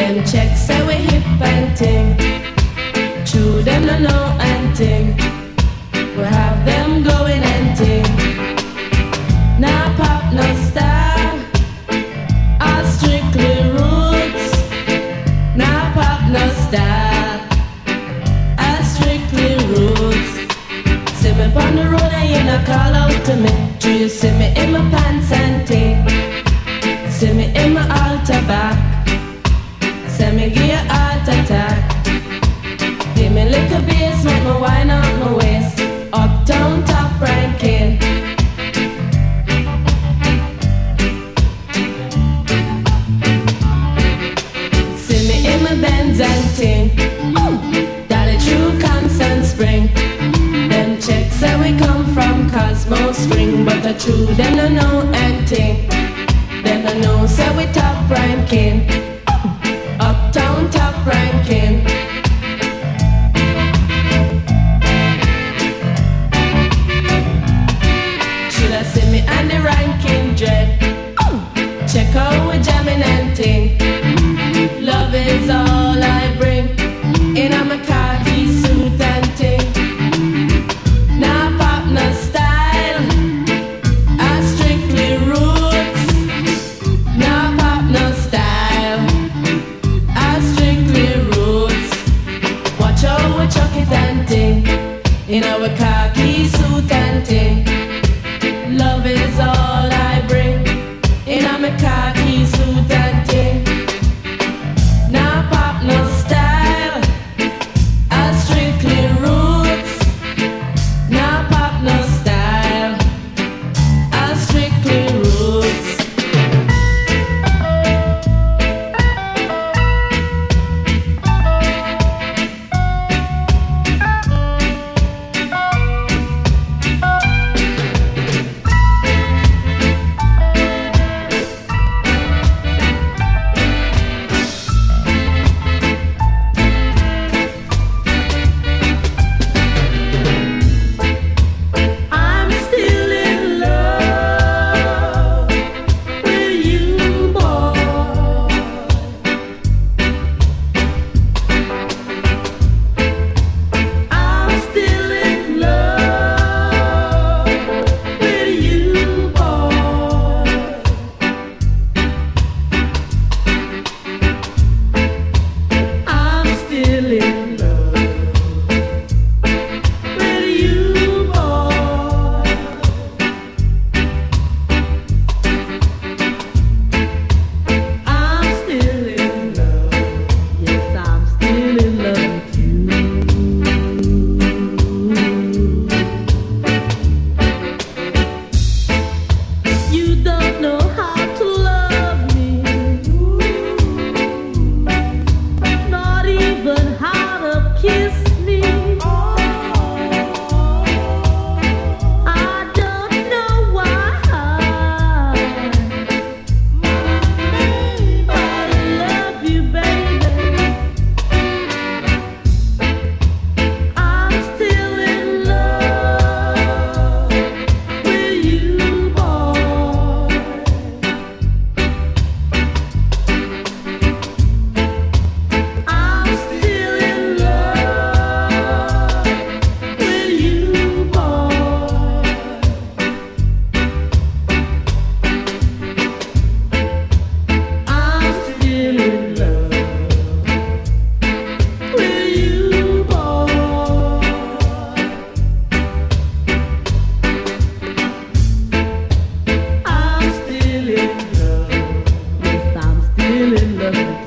Them checks say we hip and ting. True, them no know and ting. We have them going and ting. Now pop no style, all strictly roots. Now pop no style, all strictly roots. See me on the road and you no call out to me. Do you see me in my pants and ting? See me in my altar back. Say me give you heart attack. Give me little bass, make me wine out my waist. Uptown top ranking. See me in my Benz and ting. Dolly True Constant Spring. Them checks say we come from Cosmo Spring, but the true them no know and ting. Them no know say we top ranking. Uptown top ranking. Should I see me on the ranking dread? Check out we jamming and ting. Love is all I bring. In a my khaki suit and ting. Now pop no style, I strictly roots. Now pop no style, I strictly roots. Watch out we chuck it and ting. In our khaki suit and ting. Love is all I bring. In a my khaki suit and ting. Now pop no style, I strictly roots. Now pop no style, I strictly roots. I'm still in love with you, boy. I'm still in love with you, boy. I'm still in love with you, boy. I'm still in love. Yes, I'm still in love with you. You don't know how to love me, not even how to kiss me. I don't know why I love you, baby. I'm still in love with you, boy. I'm still in love with you, boy. I'm still in love with you, boy. I'm still in love. Yes, I'm still in love with